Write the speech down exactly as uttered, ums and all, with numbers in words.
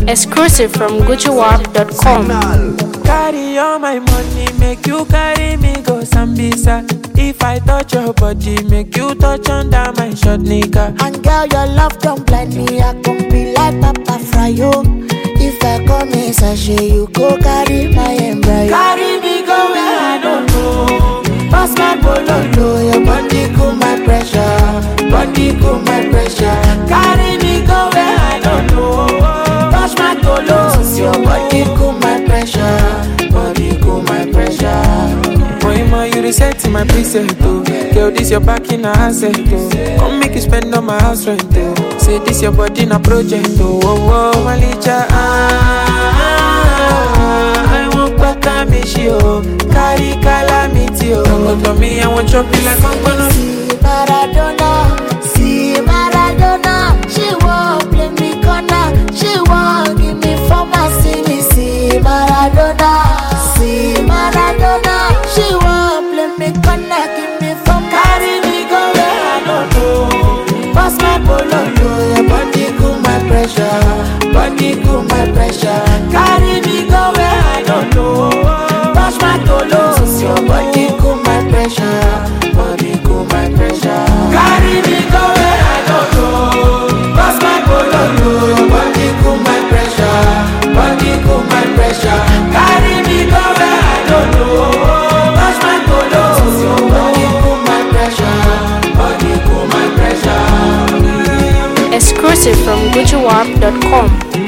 Exclusive from Gucci Warp dot com. Carry all my money, make you carry me go Sambisa. If I touch your body, make you touch under my short nigga. And girl, your love don't blind me, I can be like Papa Fryo. If I come in sachet, you go carry my embryo. Carry me go where I don't know. Pass my bololo, your body cool my pressure. Body cool my pressure. Carry me go where I don't know. Touch my tolos, your body cool my pressure. Body cool my pressure. Boy, ma, you reset my preset, oh. Girl, this your back in a asset, oh. Come make you spend on my house rent, oh. Say this your body in a project, oh. Oh, oh, Malicha, ah, ah, I want back a mishi, oh. Carry calamity, oh. Don't go to me, I want chop you like I'm gonna. See Maradona, see Maradona. She won't play me corner, she won't give me for my city. See Maradona, see Maradona. She won't play me corner, give me for my. Carry me go where I don't know. Pass my bololo, your body cool my pressure. Body cool my pressure. Carry me go where I don't know. Touch my tolos, your body cool my pressure. Body cool my pressure. Carry me go where I don't know. Pass my bololo, your body cool my pressure. Body cool my pressure. Carry me go where I don't know. Touch my tolos, your body cool my pressure. Body cool my pressure. Exclusive from Gucci Warp dot com.